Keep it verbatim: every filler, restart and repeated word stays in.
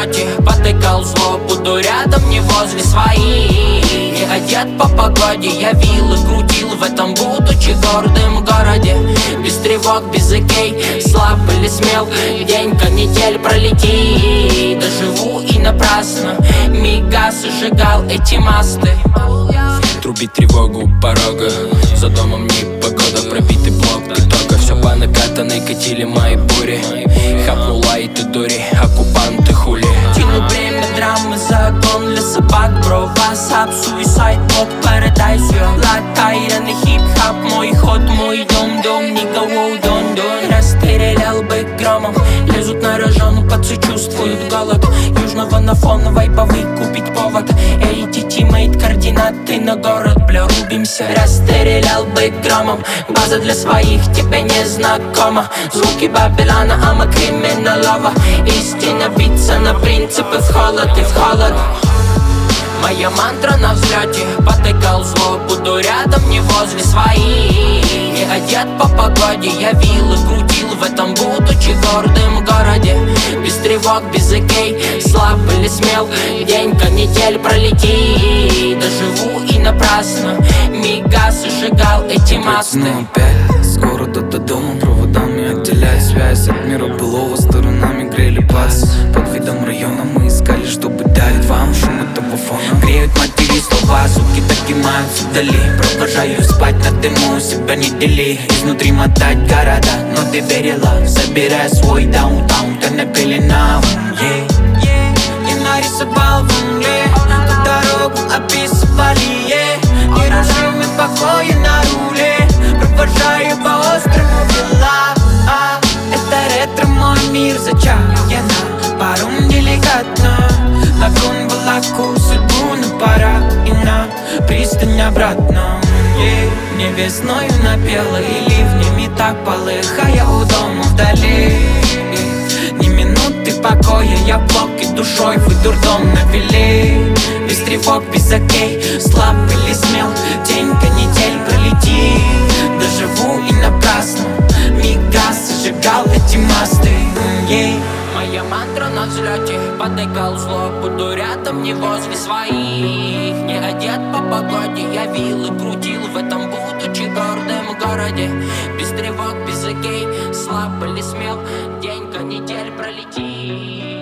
взлете, потыкал зло, буду рядом, не возле своих. Не одет по погоде, я вилы крутил в этом будучи гордым городе. Без тревог, без окей, слаб или смел, день, канитель пролети. Доживу и напрасно, мига сжигал эти масты. Трубить тревогу у порога, за домом не погода, пробитый блок итога. Все по накатанной катили мои бури, хапнула и ты дури, оккупанты хули. Тяну время драмы, закон для собак, бро. Васап, суисайд, блок, парадайз, yo. Латайрен и хип-хап, мой ход, мой дом-дом, нига, воу, дон-дон. Расстрелял бы громом, лезут на рожон, пацы чувствуют голод. Южного на фон, вайповый, купить повод. Эй, тиммейт, координаты на город, бля, рубимся. Расстрелял бы громом, база для своих тебе не знакома. Звуки Бабилана, ама криминалова. Истина биться на принципы в холод и в холод. Моя мантра на взлете, потыкал зло, буду рядом, не возле своих. Не одет по погоде, я вилы крутил в этом будучи гордым городе. Без тревог, без окей, слаб или смел, день, канитель пролети. Доживу и напрасно, мига сжигал эти масты. Ну опять, с города до дома проводами отделяя связь от мира былого, сторонами грели пас. Под видом района мы искали, чтобы дать вам шум этого фона. Греют матери слова, суки так и маются вдали. Провожаю спать на дыму, себя не дели. Изнутри мотать города, но ты верила. Собирая свой даунтаун, ты напили нам, yeah. Я нарисовал в умле, на дорогу описывали, yeah. Нерушимый покой на руле, провожаю по острому дела. а, Это ретро, мой мир зачаяна, паром деликатно. На гон волоку судьбу, но пора и на пристань обратно, yeah. Мне весною напела и ливнями так полыхая у дома вдали. Ни минуты покоя, я блок и душой вы дурдом навели. Без тревог, без окей, слаб или смел, день, канитель пролети. Доживу и напрасно, мига сжигал эти масты, yeah. Моя мантра на взлете, потыкал зло, буду рядом, не возле своих. Не одет по погоде, я вилы крутил в этом будучи гордым городе. Без тревог, без окей, слаб или смел, день, канитель пролети.